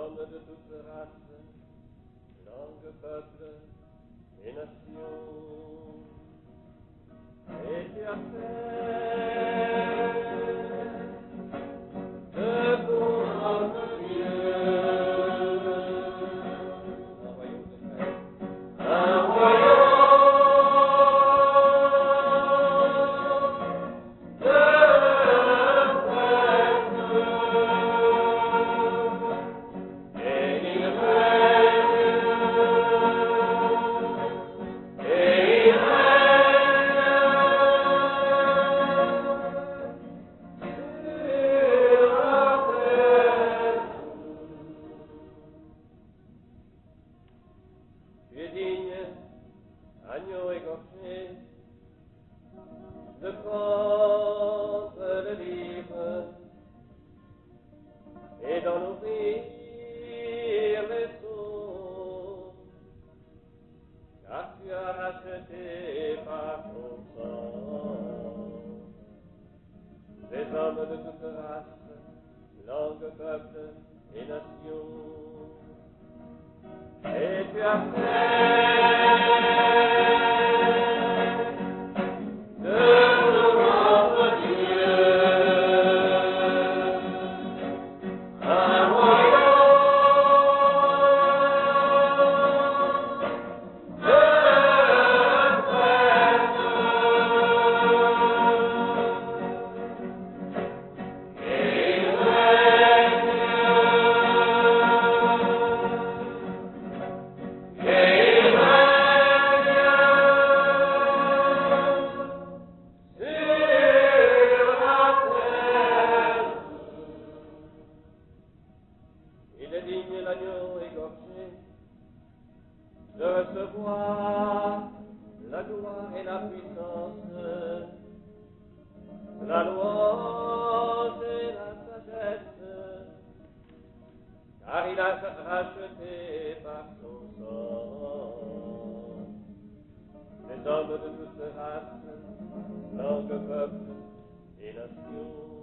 hommes de toute race, langue, peuple et nation. Et tu as fait de ton notre Dieu un royaume de paix, un royaume de Tu es digne, agneau égorgé, de prendre le livre et d'en ouvrir les sceaux, car tu as racheté par ton sang des hommes de toute race, langue, peuple et nation. Et tu as fait de notre Dieu un royaume de Il est digne l'agneau égorgé de recevoir la gloire et la puissance, la louange et la sagesse, car il a racheté par son sang les hommes de toute race, langue, peuple et nation.